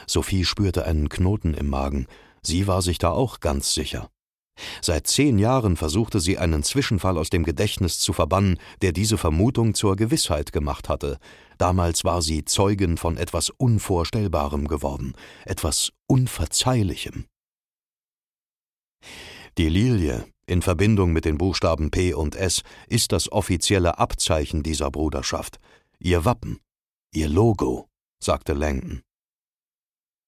Sophie spürte einen Knoten im Magen. Sie war sich da auch ganz sicher. Seit 10 Jahren versuchte sie, einen Zwischenfall aus dem Gedächtnis zu verbannen, der diese Vermutung zur Gewissheit gemacht hatte. Damals war sie Zeugin von etwas Unvorstellbarem geworden, etwas Unverzeihlichem. Die Lilie, in Verbindung mit den Buchstaben P und S, ist das offizielle Abzeichen dieser Bruderschaft. Ihr Wappen, ihr Logo, sagte Langdon.